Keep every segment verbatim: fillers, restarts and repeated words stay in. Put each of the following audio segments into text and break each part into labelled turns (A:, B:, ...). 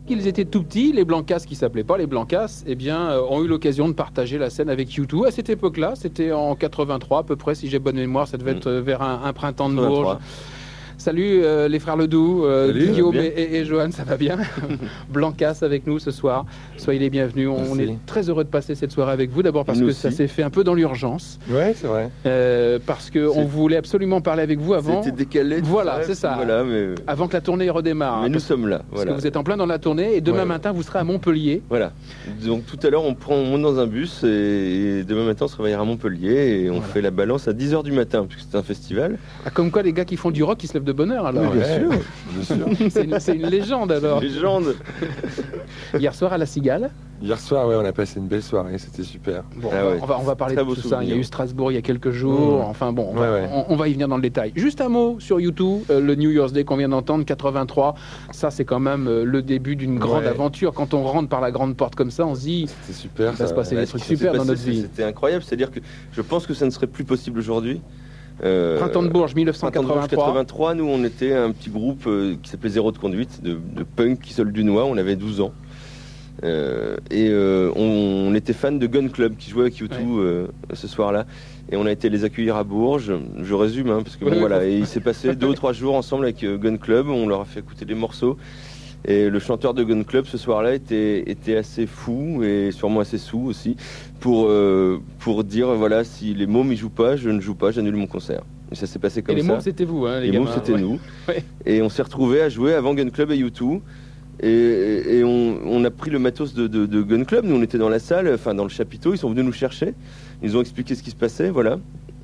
A: qu'ils étaient tout petits, les Blancas qui s'appelaient pas les Blancas, eh bien, euh, ont eu l'occasion de partager la scène avec U deux. À cette époque-là, c'était en quatre-vingt-trois à peu près, si j'ai bonne mémoire, ça devait être euh, vers un, un printemps de Bourges. Salut euh, les frères Ledoux, euh,
B: Salut,
A: Guillaume et, et, et Johan, ça va bien? Blancas avec nous ce soir, soyez les bienvenus. On
B: Merci.
A: est très heureux de passer cette soirée avec vous, d'abord parce
B: nous
A: que
B: aussi.
A: ça s'est fait un peu dans l'urgence.
B: Ouais, c'est vrai.
A: Euh, parce qu'on voulait absolument parler avec vous avant.
C: C'était décalé.
A: Voilà, c'est ça.
C: Voilà, mais...
A: Avant que la tournée redémarre.
C: Mais
A: hein,
C: nous
A: parce,
C: sommes là.
A: parce
C: Voilà.
A: que vous êtes en plein dans la tournée et demain
B: Ouais.
A: matin vous serez à Montpellier.
C: Voilà. Donc tout à l'heure, on prend, on monte dans un bus et, et demain matin, on se réveillera à Montpellier et on
A: Voilà.
C: fait la balance à dix heures du matin, puisque c'est un festival.
A: Ah, comme quoi les gars qui font du rock, ils se lèvent de bonne heure alors.
C: Oui, bien
B: Ouais,
C: sûr.
B: bien sûr.
A: C'est une, c'est une légende alors.
C: Légende.
A: Hier soir à la Cigale.
B: Hier soir, ouais, on a passé une belle soirée, c'était super.
A: Bon,
C: Ah
A: on, va,
C: ouais.
A: on, va, on va parler
C: Très
A: de
C: beau
A: tout ça. Il y a
C: souvenir.
A: eu Strasbourg il y a quelques jours.
B: Mmh.
A: Enfin bon, on,
B: Ouais,
A: va,
B: ouais.
A: on- on va y venir dans le détail. Juste un mot sur U deux, euh, le New Year's Day qu'on vient d'entendre, quatre-vingt-trois. Ça, c'est quand même euh, le début d'une grande
B: Ouais.
A: aventure. Quand on rentre par la grande porte comme ça, on se dit,
B: C'était super.
A: il va
B: ça-
A: se passer
C: Bah,
A: des
C: ce
A: trucs
C: qui s'est
A: super dans
C: passé,
A: notre
C: c'est-
A: vie.
C: C'était incroyable. C'est-à-dire que je pense que ça ne serait plus possible aujourd'hui. Euh,
A: Printemps de Bourges,
C: Printemps de Bourges
A: mille neuf cent quatre-vingt-trois.
C: quatre-vingt-trois, nous on était un petit groupe euh, qui s'appelait Zéro de conduite, de, de punk qui sole du noix, on avait douze ans. Euh, et euh, on, on était fans de Gun Club qui jouait avec U deux
A: Ouais.
C: euh, ce soir-là. Et on a été les accueillir à Bourges, je résume, hein, parce que
A: Ouais,
C: bon,
A: ouais,
C: voilà,
A: faut-
C: et il s'est passé deux ou trois jours ensemble avec euh, Gun Club, on leur a fait écouter des morceaux. Et le chanteur de Gun Club ce soir-là était, était assez fou et sûrement assez sous aussi pour, euh, pour dire voilà, si les mômes ils jouent pas, je ne joue pas, j'annule mon concert. Et ça s'est passé
A: Et
C: comme
A: les
C: ça.
A: mômes, c'était vous, hein, les,
C: Les
A: gamins.
C: mômes c'était
A: ouais.
C: nous.
A: Ouais.
C: Et on s'est retrouvés à jouer avant Gun Club et U deux. Et, et on, on a pris le matos de, de, de Gun Club, nous on était dans la salle, enfin dans le chapiteau, ils sont venus nous chercher, ils nous ont expliqué ce qui se passait, voilà.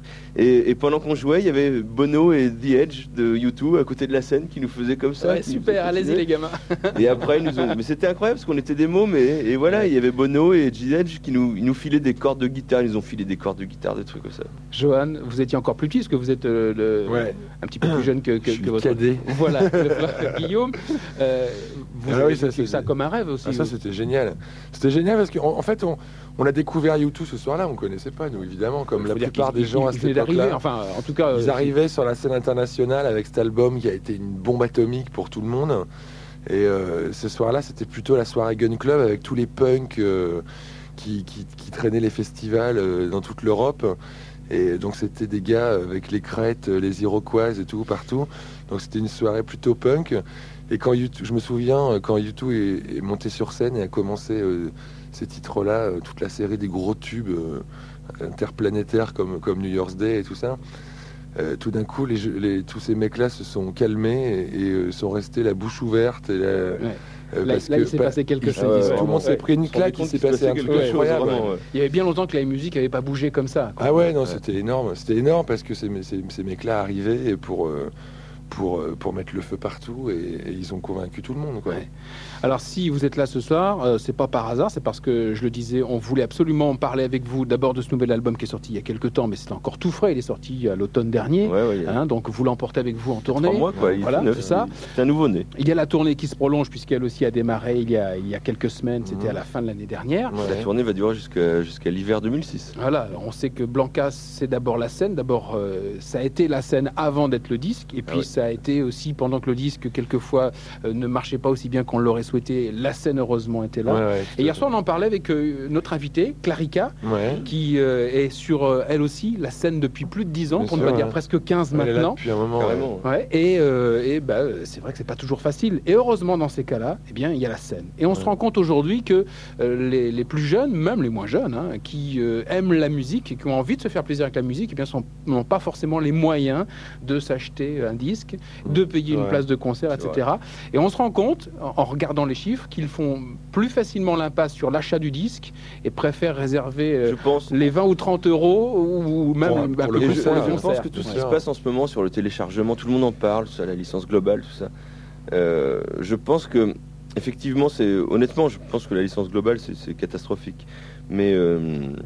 C: Et, et pendant qu'on jouait, il y avait Bono et The Edge de U deux à côté de la scène qui nous faisaient comme ça.
A: Ouais,
C: qui nous
A: super,
C: faisaient
A: allez-y
C: continuer.
A: les gamins.
C: Et après, ils nous ont... Mais c'était incroyable parce qu'on était des mômes et, et voilà, il y avait Bono et The Edge qui nous, ils nous filaient des cordes de guitare, ils nous ont filé des cordes de guitare, des trucs comme ça.
A: Johan, vous étiez encore plus petit parce que vous êtes euh, le,
B: Ouais.
A: un petit peu plus jeune que, que,
B: Je suis
A: que votre
B: cadet.
A: Voilà, le frère Guillaume. Euh, vous
B: Ah
A: avez
B: oui, ça,
A: vécu
B: c'est-
A: ça comme un rêve aussi.
B: Ah, ça,
A: vous.
B: c'était génial. C'était génial parce qu'en en fait, on, on a découvert U deux ce soir-là, on connaissait pas, nous, évidemment, comme
A: Faut
B: la
A: dire
B: plupart
A: qu'ils-
B: des gens
A: ils-
B: à
A: ils
B: cette
A: venaient d'arriver,
B: époque-là.
A: enfin, en tout cas,
B: Ils
A: euh,
B: arrivaient sur la scène internationale avec cet album qui a été une bombe atomique pour tout le monde. Et euh, ce soir-là, c'était plutôt la soirée Gun Club avec tous les punks euh, qui, qui- qui traînaient les festivals euh, dans toute l'Europe. Et donc, c'était des gars avec les crêtes, les Iroquois et tout, partout. Donc, c'était une soirée plutôt punk. Et quand U deux, je me souviens, euh, quand U deux est, est monté sur scène et a commencé euh, ces titres-là, euh, toute la série des gros tubes euh, interplanétaires comme, comme New Year's Day et tout ça. Euh, tout d'un coup, les, jeux- les- tous ces mecs-là se sont calmés et, et, euh, sont restés la bouche ouverte. Et la-
A: ouais.
B: euh,
A: Là,
B: parce
A: là,
B: que
A: il s'est
B: pas-
A: passé quelque
B: il-
A: chose.
B: tout
C: ouais,
B: le
C: vraiment.
B: monde s'est
A: Ouais.
B: pris une
C: On se rendait
B: claque, il
C: compte
B: s'est
C: qu'il se
B: passé un
C: passait
B: truc
C: quelque chose,
B: incroyable.
C: vraiment, ouais.
A: Il y avait bien longtemps que la musique n'avait pas bougé comme ça. quoi.
B: Ah ouais, non,
C: Ouais.
B: c'était énorme. C'était énorme parce que ces, ces, ces mecs-là arrivaient pour, euh, pour, euh, pour mettre le feu partout et, et ils ont convaincu tout le monde. Quoi.
A: Ouais. Alors si vous êtes là ce soir, euh, c'est pas par hasard, c'est parce que je le disais, on voulait absolument parler avec vous d'abord de ce nouvel album qui est sorti il y a quelques temps, mais c'est encore tout frais, il est sorti à l'automne dernier,
C: Ouais, ouais, il y a
A: hein, donc vous l'emportez avec vous en tournée.
C: trois mois, quoi. Il est
A: Voilà,
C: tout neuf.
A: c'est ça.
C: C'est un nouveau-né.
A: Il y a la tournée qui se prolonge puisqu'elle aussi a démarré il y a, il y a quelques semaines, c'était
B: Mhm.
A: à la fin de l'année dernière.
B: Ouais.
C: La tournée va durer jusqu'à jusqu'à l'hiver deux mille six.
A: Voilà, on sait que Blancas, c'est d'abord la scène. D'abord, euh, ça a été la scène avant d'être le disque. Et puis,
C: Ah ouais.
A: ça a été aussi pendant que le disque, quelquefois, euh, ne marchait pas aussi bien qu'on l'aurait souhaité. La scène, heureusement, était là.
B: Ouais, ouais,
A: Et hier soir, on en parlait avec euh, notre invitée, Clarica,
B: Ouais.
A: qui euh, est sur, euh, elle aussi, la scène depuis plus de dix ans,
B: Bien
A: pour ne
B: sûr,
A: pas dire
B: ouais.
A: presque quinze
B: Elle est là
A: maintenant.
B: depuis un moment. ouais.
C: Carrément.
A: Ouais, et euh, et bah, euh, c'est vrai que c'est pas toujours facile. Et heureusement, dans ces cas-là, eh bien, il y a la scène. Et on se
B: Ouais.
A: rend compte aujourd'hui que euh, les, les plus jeunes, même les moins jeunes, hein, qui euh, aiment la musique et qui ont envie de se faire plaisir avec la musique, eh bien, sont- n'ont pas forcément les moyens de s'acheter un disque, de payer une
B: Ouais.
A: place de concert,
C: C'est
A: et cetera. Et on se rend compte, en, en regardant les chiffres, qu'ils font plus facilement l'impasse sur l'achat du disque et préfèrent réserver euh,
C: Je pense.
A: les vingt ou trente euros ou même
B: Pour-
A: un
B: pour
A: peu
B: le
C: Et
A: plus
C: je,
A: pour le
B: concert,
C: je pense
A: concert.
C: que tout ce
B: Ouais.
C: qui se passe en ce moment sur le téléchargement, tout le monde en parle, ça, la licence globale, tout ça. Euh, je pense que, effectivement, c'est honnêtement, je pense que la licence globale, c'est c'est catastrophique. Mais, euh,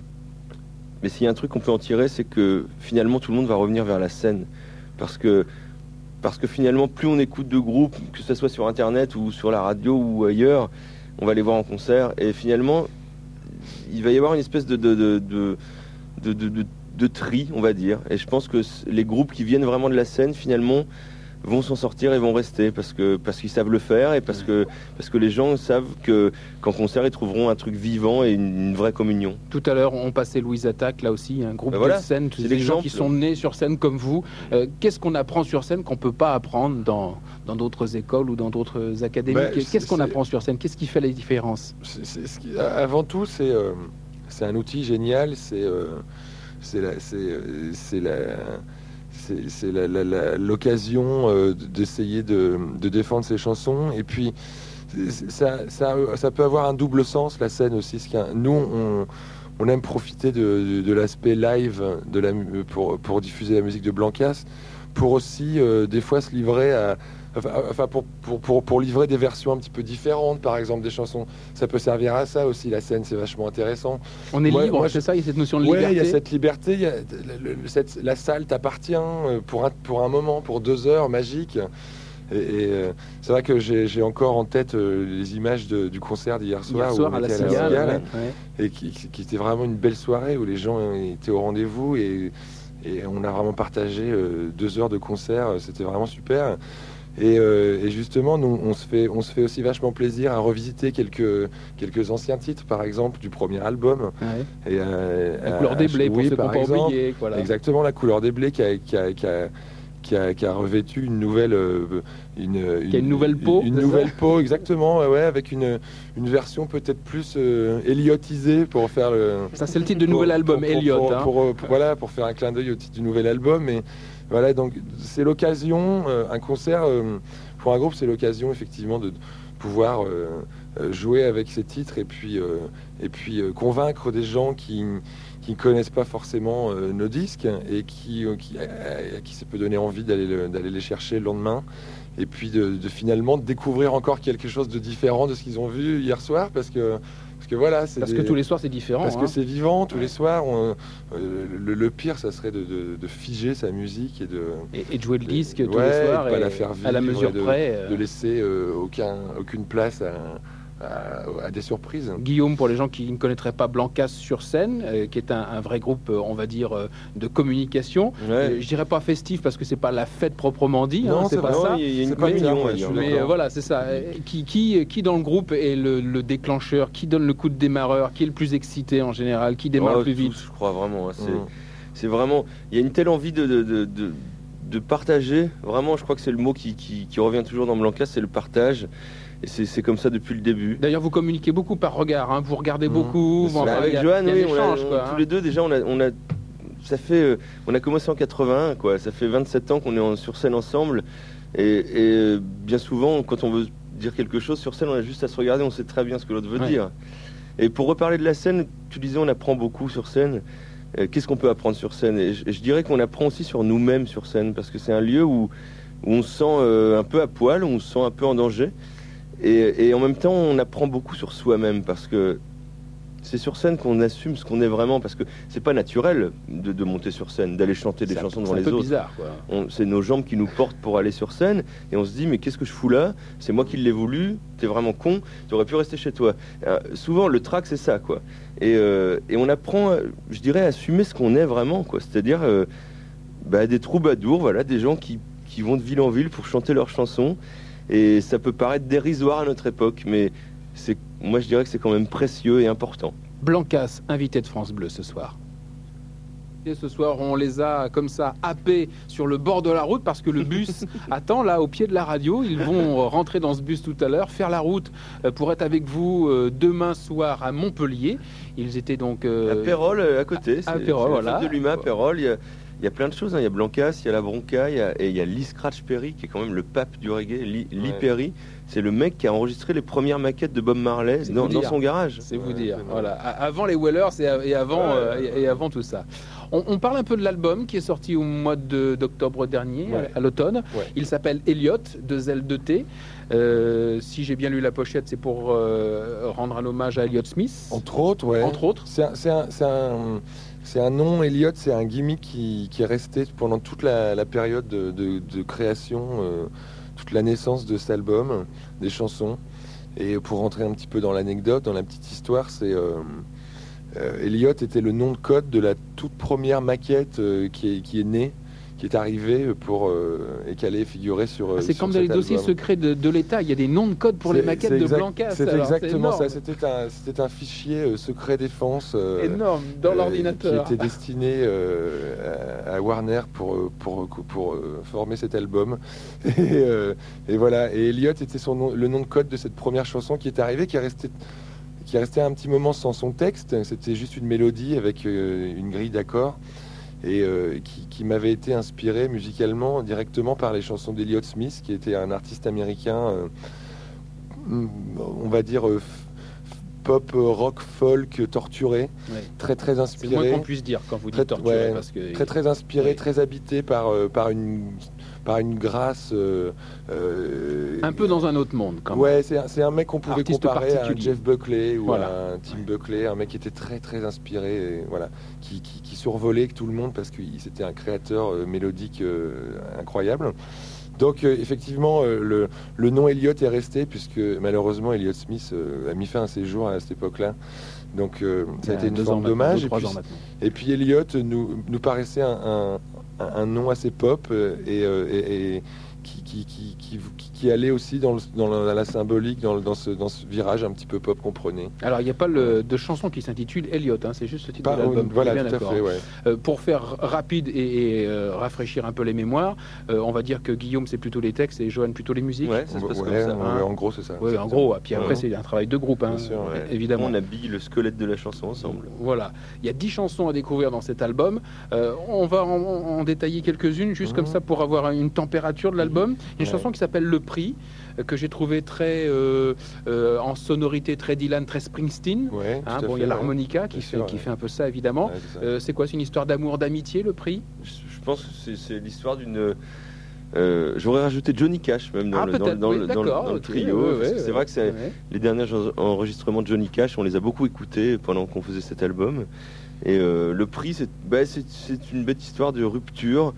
C: mais s'il y a un truc qu'on peut en tirer, c'est que finalement, tout le monde va revenir vers la scène. Parce que, parce que finalement, plus on écoute de groupes, que ce soit sur Internet ou sur la radio ou ailleurs, on va les voir en concert. Et finalement, il va y avoir une espèce de, de, de, de, de, de- de- de tri, on va dire. Et je pense que c- les groupes qui viennent vraiment de la scène, finalement, vont s'en sortir et vont rester parce que parce qu'ils savent le faire et parce que parce que les gens savent que qu'en concert ils trouveront un truc vivant et une, une vraie communion.
A: Tout à l'heure on passait Louise Attaque, là aussi un groupe ben voilà, de scène, c'est des gens qui sont nés sur scène comme vous. Euh, qu'est-ce qu'on apprend sur scène qu'on peut pas apprendre dans dans d'autres écoles ou dans d'autres académies? ben, Qu'est-ce qu'on apprend sur scène? Qu'est-ce qui fait la différence?
B: c'est, c'est, ce qui, Avant tout, c'est euh, c'est un outil génial. C'est euh, c'est la c'est c'est la c'est la, la, la, l'occasion euh, d'essayer de, de défendre ses chansons. Et puis, ça, ça, ça peut avoir un double sens, la scène aussi. Nous, on, on aime profiter de, de, de l'aspect live de la, pour, pour diffuser la musique de Blancas, pour aussi, euh, des fois, se livrer à... Enfin, pour, pour, pour, pour livrer des versions un petit peu différentes, par exemple, des chansons. Ça peut servir à ça aussi, la scène, c'est vachement intéressant.
A: On est
B: moi,
A: libre,
B: moi,
A: c'est ça, il y a cette notion de
B: ouais,
A: liberté.
B: il y a cette liberté, il y a, le, le, cette, la salle t'appartient pour un, pour un moment, pour deux heures magiques. Et, et euh, c'est vrai que j'ai, j'ai encore en tête euh, les images de, du concert d'hier soir,
A: Hier soir
B: où
A: à la
B: Cigale,
A: Cigale, ouais.
B: et qui, qui était vraiment une belle soirée où les gens étaient au rendez-vous et, et on a vraiment partagé euh, deux heures de concert, c'était vraiment super. Et, euh, et justement, nous, on se fait, on se fait aussi vachement plaisir à revisiter quelques, quelques anciens titres, par exemple, du premier album.
A: Ouais.
B: Et, euh,
A: la couleur des blés, pour ceux qui n'ont pas oublié. Voilà.
B: Exactement, la couleur des blés qui a, qui a, qui a, qui a, qui a revêtu une nouvelle, euh, une,
A: une, qui a une nouvelle peau.
B: Une, une nouvelle peau, exactement, ouais, avec une, une version peut-être plus euh, Elliotisée pour faire le.
A: Ça, c'est le titre du nouvel album, Elliott.
B: Pour,
A: hein.
B: pour, pour, pour, voilà, pour faire un clin d'œil au titre du nouvel album. Et, voilà, donc c'est l'occasion, euh, un concert euh, pour un groupe, c'est l'occasion effectivement de pouvoir euh, jouer avec ces titres et puis, euh, et puis euh, convaincre des gens qui qui ne connaissent pas forcément euh, nos disques et qui, euh, qui, euh, qui ça peut donner envie d'aller, le, d'aller les chercher le lendemain et puis de, de finalement de découvrir encore quelque chose de différent de ce qu'ils ont vu hier soir parce que Parce que voilà, c'est
A: parce
B: des...
A: que tous les soirs c'est différent.
B: Parce
A: hein.
B: que c'est vivant tous
A: ouais.
B: les soirs. On... Euh, le, le pire, ça serait de, de, de figer sa musique et de
A: et, et de jouer le disque
B: de...
A: tous
B: ouais,
A: les soirs
B: et
A: et
B: pas la faire vivre,
A: à la mesure
B: de,
A: près. Euh...
B: De laisser euh, aucun, aucune place à, à, à des surprises.
A: Guillaume, pour les gens qui ne connaîtraient pas Blancas sur scène, euh, qui est un, un vrai groupe, euh, on va dire, euh, de communication.
C: Ouais.
A: Euh, je dirais pas festif parce que c'est pas la fête proprement dit.
B: Non,
A: hein,
B: c'est,
A: c'est pas
B: non,
A: ça.
C: Il y a une
B: communion.
C: ouais,
A: Mais euh, voilà, c'est ça. Qui, qui, qui dans le groupe est le, le déclencheur? Qui donne le coup de démarreur? Qui est le plus excité en général? Qui démarre
C: oh,
A: le plus vite?
C: tous, je crois vraiment. C'est,
B: mmh.
C: c'est vraiment. Il y a une telle envie de, de, de, de, de partager. Vraiment, je crois que c'est le mot qui, qui, qui revient toujours dans Blancas, c'est le partage. Et c'est, c'est comme ça depuis le début.
A: D'ailleurs, vous communiquez beaucoup par regard, hein. Vous regardez mmh. beaucoup.
C: Bon, bah, avec
A: a,
C: Johan, oui, on a,
A: quoi,
C: tous
A: hein.
C: les deux déjà, on a, on a, ça fait, euh, on a commencé en quatre-vingt-un, quoi. Ça fait vingt-sept ans qu'on est en, sur scène ensemble. Et, et bien souvent, quand on veut dire quelque chose sur scène, on a juste à se regarder, on sait très bien ce que l'autre veut ouais. dire. Et pour reparler de la scène, tu disais, on apprend beaucoup sur scène. Euh, qu'est-ce qu'on peut apprendre sur scène? Et je, et je dirais qu'on apprend aussi sur nous-mêmes sur scène, parce que c'est un lieu où, où on se sent euh, un peu à poil, où on se sent un peu en danger. Et, et en même temps, on apprend beaucoup sur soi-même parce que c'est sur scène qu'on assume ce qu'on est vraiment. Parce que c'est pas naturel de, de monter sur scène, d'aller chanter des
A: c'est
C: chansons
A: un,
C: devant
A: c'est
C: les
A: un peu
C: autres.
A: Bizarre, quoi.
C: On, c'est nos jambes qui nous portent pour aller sur scène et on se dit mais qu'est-ce que je fous là? C'est moi qui l'ai voulu. T'es vraiment con. Tu aurais pu rester chez toi. Euh, souvent le trac c'est ça quoi. Et, euh, et on apprend, je dirais, à assumer ce qu'on est vraiment quoi. C'est-à-dire euh, bah, des troubadours, voilà, des gens qui, qui vont de ville en ville pour chanter leurs chansons. Et ça peut paraître dérisoire à notre époque, mais c'est, moi je dirais que c'est quand même précieux et important.
A: Blancas, invité de France Bleu ce soir. Et ce soir, on les a comme ça happés sur le bord de la route parce que le bus attend là au pied de la radio. Ils vont rentrer dans ce bus tout à l'heure, faire la route pour être avec vous demain soir à Montpellier. Ils étaient donc euh,
C: à Pérol à côté.
A: À
C: c'est,
A: Pérol,
C: c'est
A: voilà.
C: De l'Uma, à Pérol, il y a, il y a plein de choses. Hein. Il y a Blancas, il y a la Bronca, il y a, et il y a Lee Scratch Perry qui est quand même le pape du reggae. Lee, Lee ouais. Perry, c'est le mec qui a enregistré les premières maquettes de Bob Marley dans, dans son garage.
A: C'est ouais, vous dire. C'est voilà. Avant les Wellers et avant, ouais, euh, ouais. et avant tout ça. On, on parle un peu de l'album qui est sorti au mois de, d'octobre dernier, ouais. à, à l'automne. Ouais. Il s'appelle Elliott, deux L deux T. Euh, si j'ai bien lu la pochette, c'est pour euh, rendre un hommage à Elliott Smith.
B: Entre autres, ouais.
A: Entre autres.
B: C'est un, c'est un, c'est un, c'est un nom, Elliott, c'est un gimmick qui, qui est resté pendant toute la, la période de, de, de création, euh, toute la naissance de cet album, des chansons. Et pour rentrer un petit peu dans l'anecdote, dans la petite histoire, c'est... Euh, Euh, Elliott était le nom de code de la toute première maquette euh, qui, est, qui est née, qui est arrivé pour, euh, et qui allait figurer sur.
A: Ah, c'est
B: sur
A: comme dans les dossiers
B: album.
A: secrets de, de l'État, il y a des noms de code pour les maquettes de Blancas.
B: C'est exactement ça, c'était un, c'était un fichier euh, secret défense. Euh,
A: énorme, dans
B: euh,
A: l'ordinateur.
B: Qui était destiné euh, à, à Warner pour, pour, pour, pour euh, former cet album. Et, euh, et voilà, et Elliot était son nom, le nom de code de cette première chanson qui est arrivée, qui est restée. qui est resté un petit moment sans son texte. C'était juste une mélodie avec euh, une grille d'accords et euh, qui, qui m'avait été inspiré musicalement directement par les chansons d'Elliott Smith, qui était un artiste américain, euh, on va dire euh, pop, rock, folk, torturé, ouais. très très inspiré.
A: C'est le moins qu'on puisse dire quand vous dites torturé.
B: Ouais,
A: parce que...
B: Très très inspiré, ouais. très habité par, euh, par une... par une grâce euh,
A: euh, un peu dans un autre monde quand même.
B: Ouais, c'est un, c'est un mec qu'on pouvait
A: Artiste
B: comparer à un Jeff Buckley ou
A: voilà.
B: à un Tim ouais. Buckley, un mec qui était très très inspiré, et, voilà, qui, qui, qui survolait tout le monde parce que c'était un créateur euh, mélodique euh, incroyable. Donc euh, effectivement, euh, le, le nom Elliot est resté puisque malheureusement Elliott Smith euh, a mis fin à ses jours à cette époque-là. Donc euh, ça a été une forme d'hommage. Et, et puis Elliot nous, nous paraissait un, un, un nom assez pop euh, et, euh, et, et qui, qui, qui, qui, qui allait aussi dans, le, dans, la, dans la symbolique, dans, le, dans, ce, dans ce virage un petit peu pop qu'on prenait.
A: Alors il n'y a pas le, de chanson qui s'intitule Elliot, hein, c'est juste ce titre
B: pas,
A: de l'album.
B: Voilà, tout à fait, ouais.
A: euh, pour faire rapide et, et euh, rafraîchir un peu les mémoires, euh, on va dire que Guillaume c'est plutôt les textes et Johan plutôt les musiques.
C: Ouais, ça se passe
B: ouais,
C: comme ça.
B: Ouais,
A: hein.
B: En gros c'est ça.
A: Ouais, en gros, puis après ouais. c'est un travail de groupe, hein,
B: sûr, ouais.
A: évidemment.
C: On habille le squelette de la chanson ensemble.
A: Voilà, il y a dix chansons à découvrir dans cet album. Euh, on va en, en détailler quelques-unes, juste mmh. comme ça pour avoir une température de l'album. Une ouais. chanson qui s'appelle Le Prix, que j'ai trouvé très euh, euh, en sonorité très Dylan, très Springsteen.
B: Ouais,
A: hein, bon, il y a l'harmonica ouais. qui, fait, qui fait un peu ça évidemment. Ouais, c'est, euh, c'est quoi, c'est une histoire d'amour, d'amitié, Le Prix?
C: Je, je pense que c'est, c'est l'histoire d'une. Euh, j'aurais rajouté Johnny Cash même dans,
A: ah,
C: le, dans, dans,
A: oui,
C: le, dans, le, dans okay, le trio.
A: Ouais, ouais,
C: c'est
A: ouais,
C: vrai que c'est
A: ouais.
C: les derniers enregistrements de Johnny Cash, on les a beaucoup écoutés pendant qu'on faisait cet album. Et euh, Le Prix, c'est, bah, c'est, c'est une bête histoire de rupture.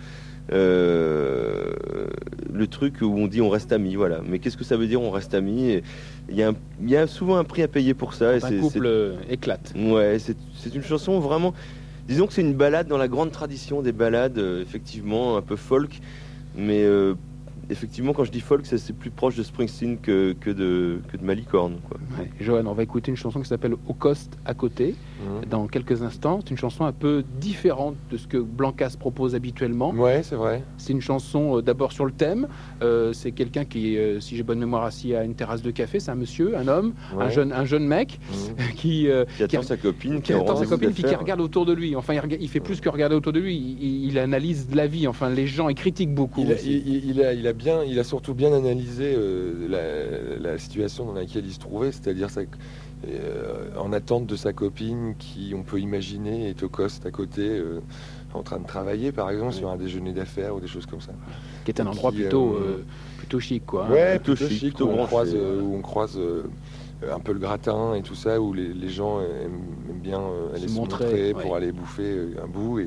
C: Euh, le truc où on dit on reste amis, voilà. Mais qu'est-ce que ça veut dire on reste amis? Il y, y a souvent un prix à payer pour ça.
A: Et un c'est, couple c'est... éclate.
C: Ouais, c'est, c'est une chanson vraiment. Disons que c'est une balade dans la grande tradition des balades, euh, effectivement un peu folk, mais euh, effectivement quand je dis folk, c'est, c'est plus proche de Springsteen que, que de que de Malicorne, quoi.
A: Ouais. Johan, on va écouter une chanson qui s'appelle Au Coste à côté. Mmh. Dans quelques instants, c'est une chanson un peu différente de ce que Blancas propose habituellement.
B: Ouais, c'est vrai.
A: C'est une chanson euh, d'abord sur le thème. Euh, c'est quelqu'un qui, euh, si j'ai bonne mémoire, assis à une terrasse de café. C'est un monsieur, un homme, ouais. un jeune, un jeune mec mmh. qui,
C: euh, qui attend qui, sa copine,
A: qui, qui attend sa copine, puis qui regarde autour de lui. Enfin, il, regarde, il fait plus que regarder autour de lui. Il, il analyse la vie. Enfin, les gens, il critique beaucoup.
B: Il a, il, il a, il a bien, il a surtout bien analysé euh, la, la situation dans laquelle il se trouvait, c'est-à-dire ça. Euh, en attente de sa copine qui, on peut imaginer, est au Coste à côté, euh, en train de travailler par exemple oui. sur un déjeuner d'affaires ou des choses comme ça.
A: Qui est un endroit qui, plutôt, euh, euh, plutôt chic, quoi.
B: Hein. Ouais, plutôt, plutôt chic, chic où, on croise, euh, où on croise euh, un peu le gratin et tout ça, où les, les gens aiment, aiment bien euh, aller se, se montrer, montrer pour ouais. aller bouffer un bout et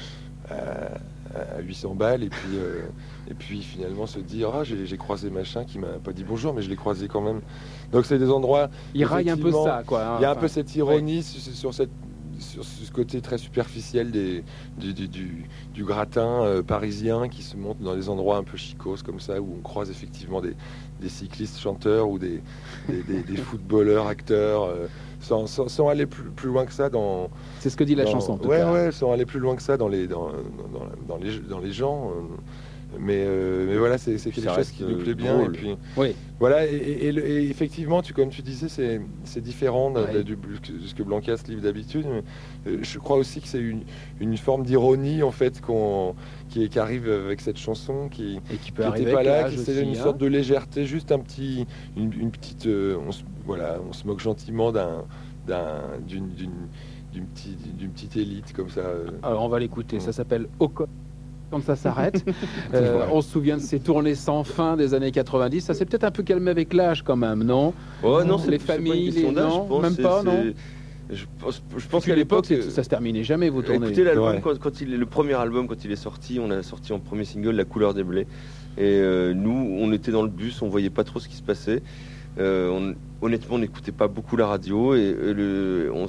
B: à, à huit cents balles et puis, euh, et puis finalement se dire ah j'ai, j'ai croisé machin qui m'a pas dit bonjour mais je l'ai croisé quand même. Donc c'est des endroits.
A: Il raille un peu ça, quoi. Hein,
B: il y a
A: enfin,
B: un peu cette ironie ouais. sur, sur cette sur ce côté très superficiel des, du, du, du, du gratin euh, parisien qui se monte dans des endroits un peu chicos comme ça où on croise effectivement des, des cyclistes chanteurs ou des, des, des, des footballeurs acteurs euh, sans, sans, sans aller plus, plus loin que ça dans.
A: C'est ce que dit la
B: dans,
A: chanson. En tout
B: ouais
A: cas.
B: ouais, sans aller plus loin que ça dans les dans, dans, dans les dans les gens. Euh, Mais, euh, mais voilà, c'est, c'est quelque chose qui nous plaît bien.
A: Drôle.
B: Et puis,
A: oui.
B: voilà, et, et, et, et effectivement, tu, comme tu disais, c'est, c'est différent de, ouais. de, de, de ce que Blancas livre d'habitude. Mais je crois aussi que c'est une, une forme d'ironie en fait qu'on, qui, qui arrive avec cette chanson, qui
A: et qui peut
B: qui
A: arriver
B: pas là,
A: qui
B: c'est une
A: hein.
B: sorte de légèreté, juste un petit, une, une petite, euh, on se, voilà, on se moque gentiment d'un, d'un, d'une, d'une, d'une petite, d'une petite élite comme ça.
A: Alors on va l'écouter. Ouais. Ça s'appelle Au Coste. Quand ça s'arrête, euh, on se souvient de ces tournées sans fin des années quatre-vingt-dix. Ça s'est peut-être un peu calmé avec l'âge quand même, non?
C: Oh non, c'est
A: les familles, les non, pense, même pas, c'est, non.
C: Je pense, je pense
A: qu'à l'époque, c'est, ça se terminait jamais vos tournées.
C: Écoutez l'album ouais. quand, quand il est le premier album quand il est sorti, on a sorti en premier single La couleur des blés. Et euh, nous, on était dans le bus, on voyait pas trop ce qui se passait. Euh, on, honnêtement, on n'écoutait pas beaucoup la radio et, et le, on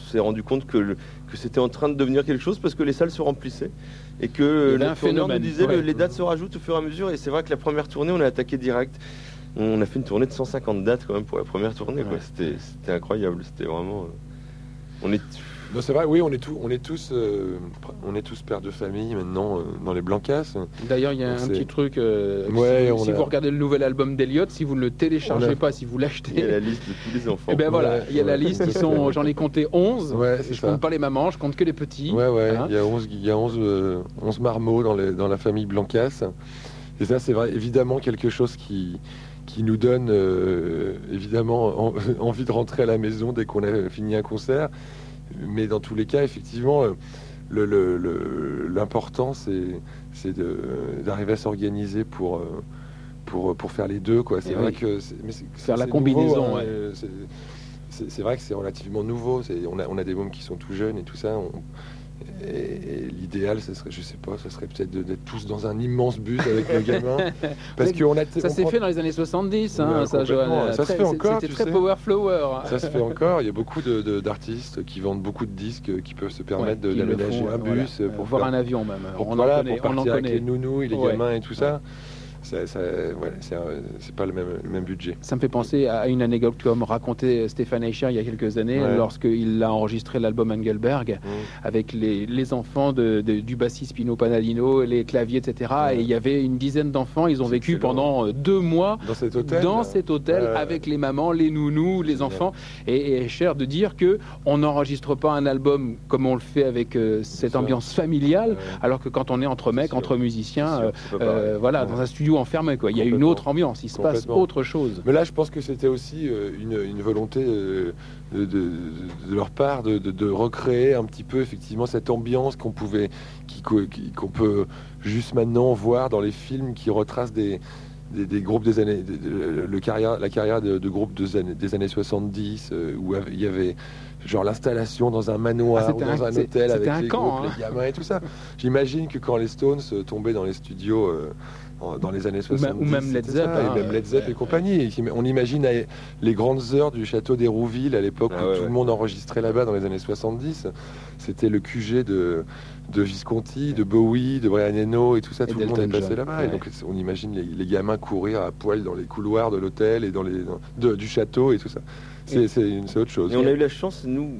C: s'est rendu compte que, le, que c'était en train de devenir quelque chose parce que les salles se remplissaient et que le tourneur nous disait ouais. le, les dates se rajoutent au fur et à mesure. Et c'est vrai que la première tournée, on a attaqué direct. On a fait une tournée de cent cinquante dates quand même pour la première tournée. Ouais. C'était, c'était incroyable. C'était vraiment. Euh, on est.
B: Non, c'est vrai, oui, on est, tout, on est tous, euh, on est tous pères de famille maintenant euh, dans les Blancas.
A: D'ailleurs, il y a Donc un c'est... petit truc. Euh,
B: ouais,
A: si si a... vous regardez le nouvel album d'Eliott, si vous ne le téléchargez a... pas, si vous l'achetez.
C: Il y a la liste de tous les enfants.
A: Et ben voilà, il y a ouais. la liste. Ils sont, j'en ai compté onze.
B: Ouais,
A: je ne compte pas les mamans, je compte que les petits.
B: Ouais, ouais. Hein. Il y a onze, il y a onze, euh, onze marmots dans, les, dans la famille Blancas. Et ça, c'est vrai, évidemment quelque chose qui. qui nous donne euh, évidemment en, envie de rentrer à la maison dès qu'on a fini un concert. Mais dans tous les cas, effectivement, le, le, le, l'important, c'est, c'est de, d'arriver à s'organiser pour, pour, pour faire les deux. Quoi. C'est et vrai oui. que c'est, mais c'est,
A: faire
B: c'est
A: la combinaison.
B: Nouveau, hein,
A: ouais.
B: c'est, c'est, c'est vrai que c'est relativement nouveau. C'est, on, a, on a des mômes qui sont tout jeunes et tout ça. On, Et, et l'idéal, ce serait, je sais pas, ce serait peut-être de, d'être tous dans un immense bus avec nos gamins. Parce qu'on a
A: t- ça on s'est prend... fait dans les années soixante-dix, hein,
B: ouais,
A: ça, Johan.
B: Ça très, se fait encore.
A: C'était très
B: sais.
A: power flower.
B: Ça se fait encore. Il y a beaucoup de, de, d'artistes qui vendent beaucoup de disques, qui peuvent se permettre ouais, de, d'aménager font, un bus
A: voilà.
B: pour
A: voir
B: faire...
A: un avion même.
B: Pour,
A: on
B: voilà,
A: en connaît,
B: pour partir
A: on en
B: avec
A: connaît.
B: les nounous et les
A: ouais.
B: gamins et tout ça. Ça, ça, ouais, c'est, un, c'est pas le même, le même budget.
A: Ça me fait penser à une anecdote que m'a raconté Stéphane Eicher il y a quelques années, ouais. lorsqu'il a enregistré l'album Engelberg, mmh. avec les, les enfants de, de, du bassiste Pino Panalino, les claviers, et cetera. Ouais. Et il y avait une dizaine d'enfants, ils ont c'est vécu excellent. pendant deux mois
B: dans cet hôtel,
A: dans cet hôtel ouais. avec les mamans, les nounous, les enfants. Et, et Eicher de dire qu'on n'enregistre pas un album comme on le fait avec euh, cette c'est ambiance familiale, ouais. alors que quand on est entre mecs, entre musiciens, euh, euh, voilà, ouais. dans un studio enfermé, quoi. Il y a une autre ambiance, il se passe autre chose.
B: Mais là, je pense que c'était aussi euh, une, une volonté euh, de, de, de leur part de, de, de recréer un petit peu effectivement cette ambiance qu'on pouvait, qui, qui, qu'on peut juste maintenant voir dans les films qui retracent des, des, des groupes des années, de, de, le carrière, la carrière de, de groupes des années, des années soixante-dix, euh, où il y avait genre l'installation dans un manoir ah, ou dans un, un hôtel avec
A: un
B: les
A: camp,
B: groupes,
A: hein.
B: les gamins et tout ça. J'imagine que quand les Stones tombaient dans les studios euh, dans les années soixante-dix,
A: ou même Led Zepp,
B: hein, et même Led Zepp ouais, et compagnie. Ouais. On imagine les grandes heures du château d'Hérouville à l'époque ah, où ouais, tout ouais. le monde enregistrait là-bas dans les années soixante-dix. C'était le Q G de, de Visconti, de Bowie, de Brian Eno et tout ça. Et tout le monde est passé là-bas. Ouais. Et donc on imagine les, les gamins courir à poil dans les couloirs de l'hôtel et dans les dans, de, du château et tout ça. C'est, c'est, une, c'est autre chose.
C: Et on a eu la chance, nous.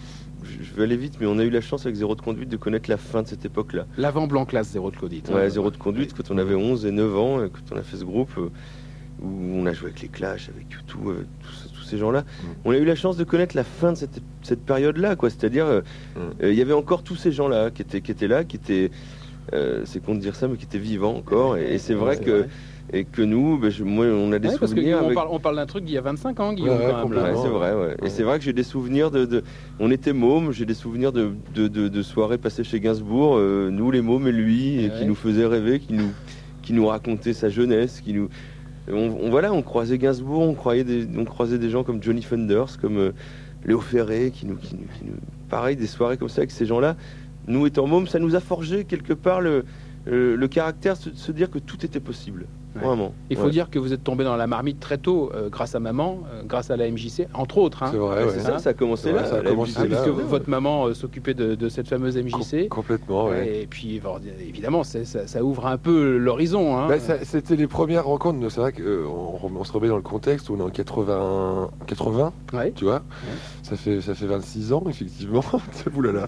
C: Je vais aller vite, mais on a eu la chance avec Zéro de Conduite de connaître la fin de cette époque-là.
A: L'avant blanc classe Zéro de Conduite.
C: Ouais, Zéro de Conduite, quand on avait onze et neuf ans, quand on a fait ce groupe, où on a joué avec les Clash, avec U deux, avec tous, tous ces gens-là. Mm. On a eu la chance de connaître la fin de cette, cette période-là, quoi. C'est-à-dire, il mm. euh, y avait encore tous ces gens-là qui étaient, qui étaient là, qui étaient, euh, c'est con de dire ça, mais qui étaient vivants encore. Et, et c'est vrai c'est que... Vrai. Et que nous, ben je, moi, on a des ouais, souvenirs.
A: Parce qu'on
C: avec...
A: parle, on parle d'un truc d'il y a vingt-cinq ans, Guillaume.
B: Ouais,
A: quand même,
C: ouais, c'est vrai, ouais. Et ouais. c'est vrai que j'ai des souvenirs de. de... On était mômes, j'ai des souvenirs de, de, de, de soirées passées chez Gainsbourg, euh, nous les mômes et lui, et ouais. qui nous faisait rêver, qui nous, qui nous racontait sa jeunesse, qui nous. On, on, voilà, on croisait Gainsbourg, on, croyait des, on croisait des gens comme Johnny Thunders, comme euh, Léo Ferré, qui nous, qui, nous, qui nous. Pareil, des soirées comme ça avec ces gens-là. Nous étant mômes, ça nous a forgé quelque part le, le, le caractère de se dire que tout était possible. Ouais. Vraiment.
A: Il faut
C: ouais.
A: dire que vous êtes tombé dans la marmite très tôt, euh, grâce à maman, euh, grâce à la M J C, entre autres. Hein.
B: C'est vrai, ouais.
C: c'est ça, ça a commencé
B: c'est
C: là.
B: Vrai, ça a commencé
A: hein,
B: là.
A: Puisque
B: ouais.
A: votre maman euh, s'occupait de, de cette fameuse M J C.
B: Com- complètement, ouais.
A: Et puis, évidemment, c'est, ça, ça ouvre un peu l'horizon. Hein.
B: Bah, ça, c'était les premières rencontres. C'est vrai qu'on euh, on se remet dans le contexte où on est en quatre-vingts, quatre-vingts ouais. tu vois. Ouais. Ça fait, ça fait vingt-six ans, effectivement. Oulala.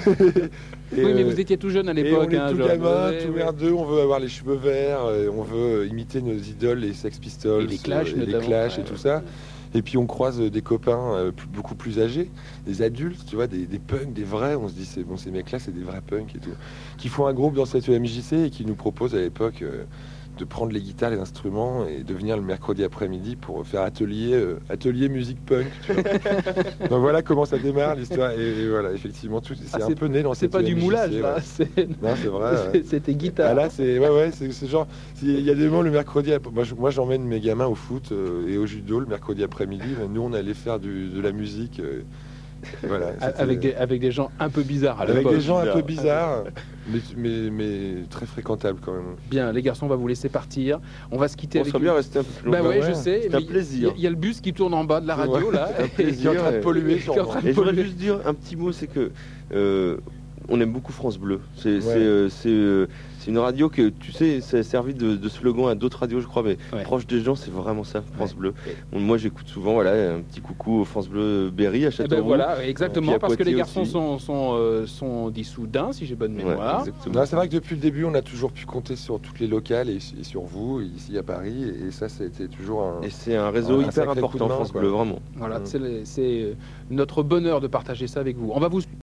A: Et oui, mais vous étiez tout jeune à l'époque.
B: Et on est
A: hein,
B: tout
A: genre,
B: gamin,
A: ouais,
B: tout
A: ouais.
B: merdeux, on veut avoir les cheveux verts, on veut imiter nos idoles, les Sex Pistols,
A: et les Clash,
B: et, les Clash
A: ouais,
B: et tout
A: ouais.
B: ça. Et puis on croise des copains euh, plus, beaucoup plus âgés, des adultes, tu vois, des, des punks, des vrais. On se dit, c'est bon, ces mecs-là, c'est des vrais punks et tout. Qui font un groupe dans cette E M J C et qui nous proposent à l'époque euh, de prendre les guitares, les instruments et de venir le mercredi après-midi pour faire atelier, euh, atelier musique punk. Tu vois. Donc voilà comment ça démarre l'histoire. Et, et voilà, effectivement, tout, c'est, ah, c'est un peu né dans cette
A: C'est pas
B: E M J C,
A: du moulage,
B: ouais.
A: là. C'est...
B: Non, c'est vrai. Ouais.
A: C'était guitare.
B: Ah, là, c'est, ouais, ouais, c'est, c'est genre, il y a des moments le mercredi, moi, je, moi j'emmène mes gamins au foot euh, et au judo le mercredi après-midi. Nous, on allait faire du, de la musique. Euh, voilà,
A: avec, des, avec des gens un peu bizarres à
B: avec
A: l'époque.
B: des gens un peu bizarres. Mais, mais, mais très fréquentable quand même.
A: Bien, les garçons, on va vous laisser partir. On va se quitter
C: On
A: avec...
C: serait bien rester un peu plus
A: Bah
C: longtemps.
A: ouais,
B: ouais.
A: je sais.
C: C'est un plaisir.
A: Il y, y a le bus qui tourne en bas de la radio,
B: Ouais.
A: là.
C: C'est un plaisir.
B: Qui est en train de polluer,
A: Qui est en train de
C: Et je voudrais
A: polluer.
C: juste dire un petit mot, c'est que euh, on aime beaucoup France Bleu. C'est
B: Ouais.
C: c'est, euh, c'est, euh, c'est une radio que, tu sais, ça a servi de, de slogan à d'autres radios, je crois, mais
A: Ouais.
C: proche des gens, c'est vraiment ça, France
A: Ouais.
C: Bleu. Bon, moi, j'écoute souvent, voilà, un petit coucou au France Bleu Berry à
A: Eh
C: Châteauroux.
A: ben voilà, exactement,
C: Puis à
A: parce que les
C: Poitiers
A: garçons
C: aussi.
A: sont, sont, euh, sont dissous d'un, si j'ai bonne
C: Ouais,
A: mémoire.
C: exactement.
B: Non, c'est vrai que depuis le début, on a toujours pu compter sur toutes les locales et, et sur vous, ici à Paris. Et ça, c'était toujours un.
C: Et c'est un réseau
B: Un
C: hyper
B: sacré coup de
C: important,
B: main,
C: France
B: quoi.
C: Bleu, vraiment.
A: Voilà,
B: Mm.
A: c'est le- c'est euh, notre bonheur de partager ça avec vous. On va vous